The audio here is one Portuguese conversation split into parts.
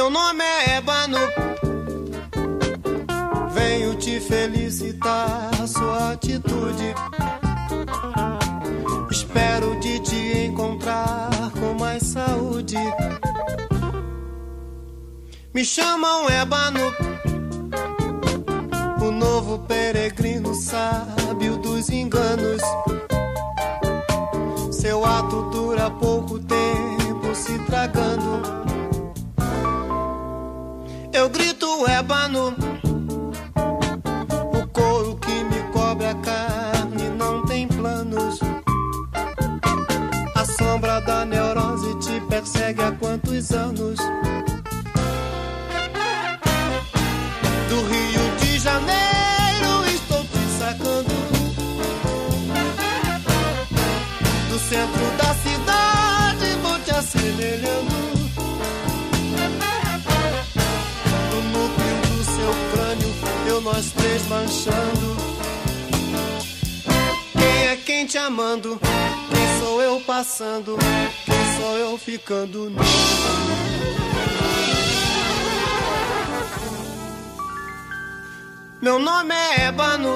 Meu nome é Ébano, venho te felicitar a sua atitude. Espero de te encontrar com mais saúde. Me chamam Ébano, o novo peregrino sábio dos enganos. Seu ato dura pouco tempo se tragando. Eu grito Ébano, o couro que me cobre a carne não tem planos. A sombra da neurose te persegue há quantos anos? Do Rio de Janeiro estou te sacando, do centro da cidade vou te assemelhando. No núcleo do seu crânio, eu nós três manchando. Quem é quem te amando? Quem sou eu passando? Quem sou eu ficando nu? Meu nome é Ébano,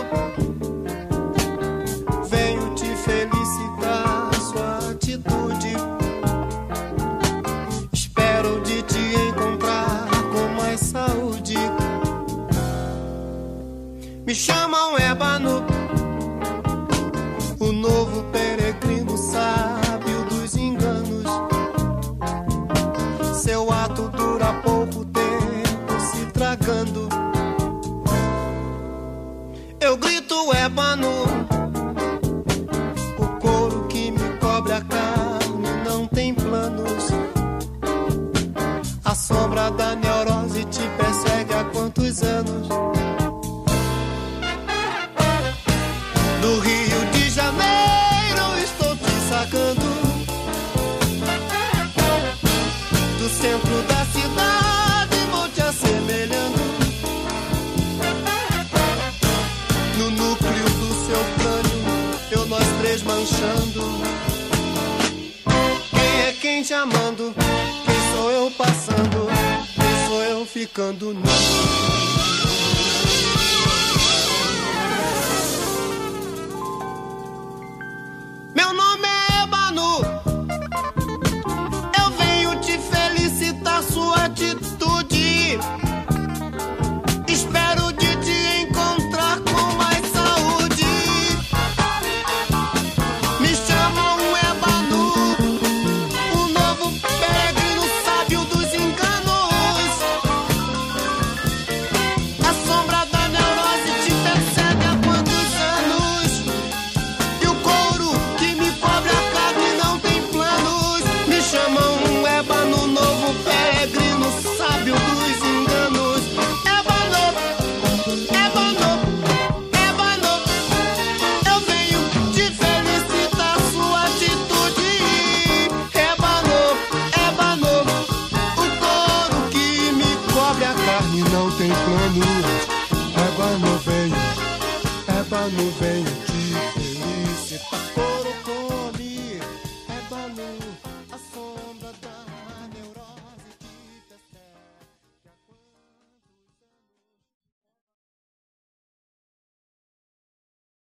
venho te felicitar sua atitude. Espero de te encontrar com mais saúde. Me chamam Ébano, o novo peregrino sábio dos enganos. Seu ato dura pouco tempo se tragando. Eu grito Ébano, o couro que me cobre a carne não tem planos. A sombra da neurose te persegue há quantos anos? Do Rio de Janeiro estou te sacando, do centro da cidade vou te assemelhando. No núcleo do seu crânio, eu nós três manchando. Quem é quem te amando? Quem sou eu passando? Quem sou eu ficando nu? Meu nome é Ébano, eu venho te felicitar sua atitude. Espero de te encontrar com mais saúde. Me chamam Ébano, o novo peregrino sábio dos enganos. A sombra da neurose te persegue há quantos anos? E o couro que me cobre a carne não tem planos. Me chamam Ébano, novo peregrino sábio dos enganos. Ébano, eu venho te felicitar sua atitude. Ébano, o couro que me cobre a carne não tem planos. Ébano, venho te